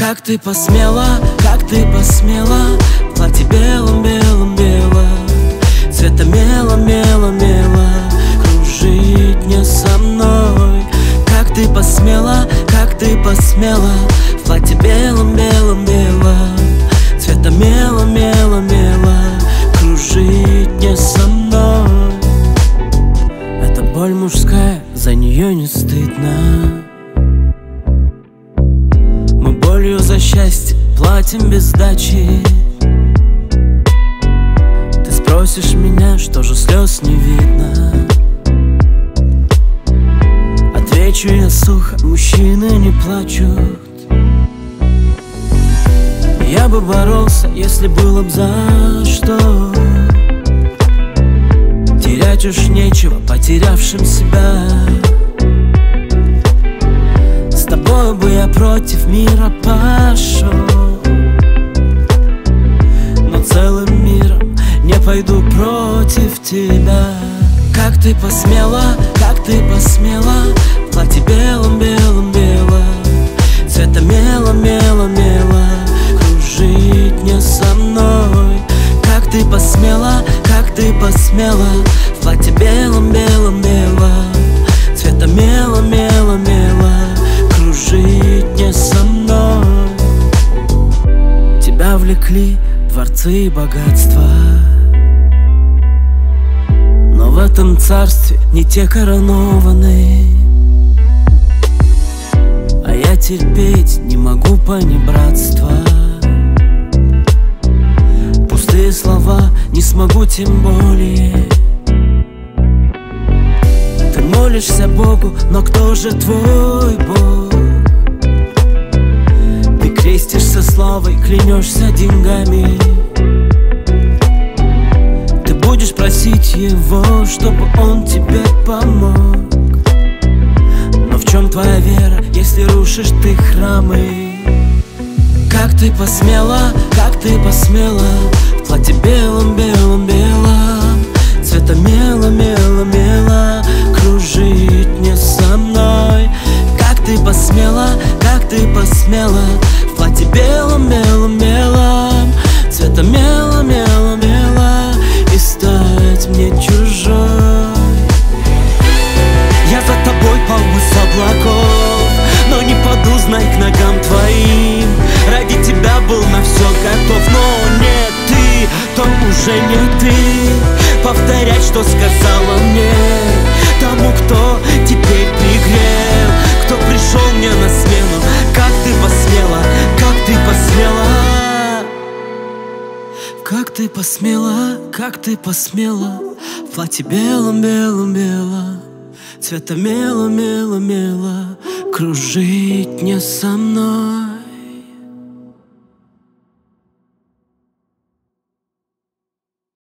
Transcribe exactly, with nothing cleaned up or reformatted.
Как ты посмела, как ты посмела, в платье белом-белом-бело, цвета мело-мело-мело, кружить не со мной. Как ты посмела, как ты посмела, в платье белом-белом-бело, цвета мело-мело-мело, кружить не со мной. Это боль мужская, за нее не стыдно. Мы болью за счастье платим без сдачи. Ты спросишь меня, что же слез не видно. Отвечу я сухо, мужчины не плачут. Я бы боролся, если было б за что. Терять уж нечего потерявшим себя. С тобой бы я против мира пошел, но целым миром не пойду против тебя. Как ты посмела, как ты посмела, в платье белом-белом-бело, цвета мело-мело-мело, кружить не со мной. Как ты посмела, как ты посмела, в платье белом-белом-бело, цвета мело-мело-мело, кружить не со мной. Тебя влекли дворцы и богатства, но в этом царстве не те коронованы. А я терпеть не могу понебратства. Пустые слова не смогу тем более. Ты молишься Богу, но кто же твой Бог? Ты крестишься славой, клянешься деньгами. Ты будешь просить его, чтобы он тебе помог. Но в чем твоя вера, если рушишь ты храмы? Как ты посмела, как ты посмела, в платье белом-белом-белом, цвета мело-мело-мело, кружить не со мной. Как ты посмела, как ты посмела, в платье белом-белом-белом, цвета мело-мело-мело, и стать мне чужой. Я за тобой полну с облаков, но не паду, знай, к ногам твоим. Ради тебя был на все готов, но нет ты, то уже не ты. Повторять, что сказала мне тому, кто теперь пригрел, кто пришел мне на смену. Как ты посмела, как ты посмела, как ты посмела, как ты посмела, в платье белом-белом-бело, цвета мело-мело-мело, кружить не со мной.